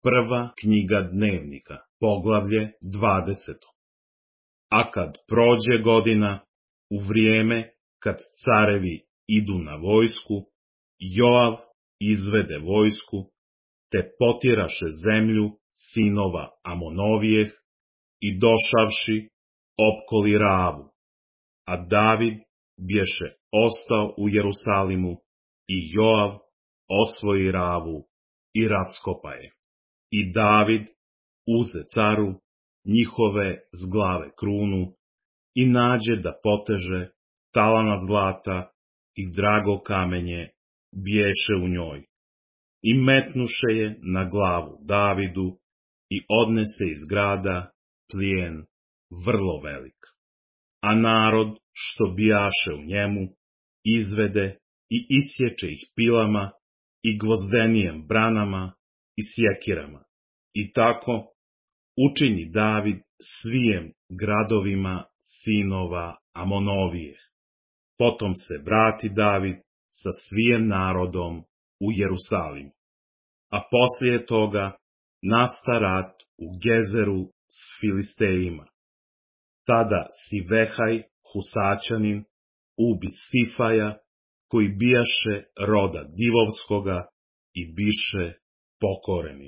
Prva knjiga Dnevnika, poglavlje 20. A kad prođe godina, u vrijeme kad carevi idu na vojsku, Joav izvede vojsku, te potjeraše zemlju sinova Amonovijeh i došavši opkoli Ravu. A David bješe ostao u Jerusalimu i Joav osvoji Ravu i raskopa je. I David uze caru njihove z glave krunu i nađe da poteže talanat zlata i drago kamenje bješe u njoj. I metnuše je na glavu Davidu i odnese iz grada plijen vrlo velik. A narod što bijaše u njemu izvede i isječe ih pilama i gvozdenijem branama i sjekirama. I tako učini David svijem gradovima sinova Amonovije. Potom se vrati David sa svijem narodom u Jerusalim. A poslije toga nasta rat u Gezeru s Filistejima. Tada Sivehaj, Husaćanin, ubi Sifaja, koji bijaše roda Divovskoga i biše pokoreni.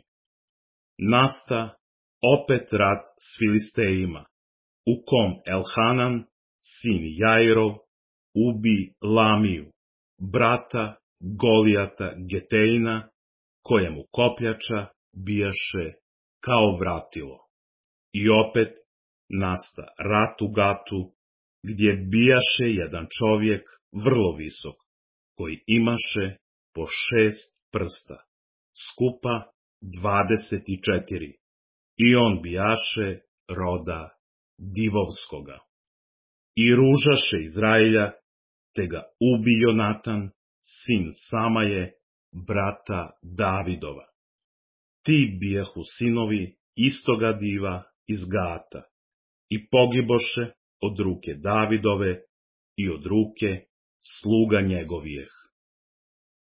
Nasta opet rat s Filistejima, u kom Elhanan, sin Jairov, ubi Lamiju, brata Golijata Getejna, kojemu kopljača bijaše kao vratilo. I opet nasta rat u Gatu, gdje bijaše jedan čovjek vrlo visok, koji imaše po 6 prsta, skupa 24, i on bijaše roda Divovskoga. I ružaše Izraelja, te ga ubi Jonatan, sin Samaje, brata Davidova. Ti bijahu sinovi istoga diva iz Gata, i pogiboše od ruke Davidove i od ruke sluga njegovijeh.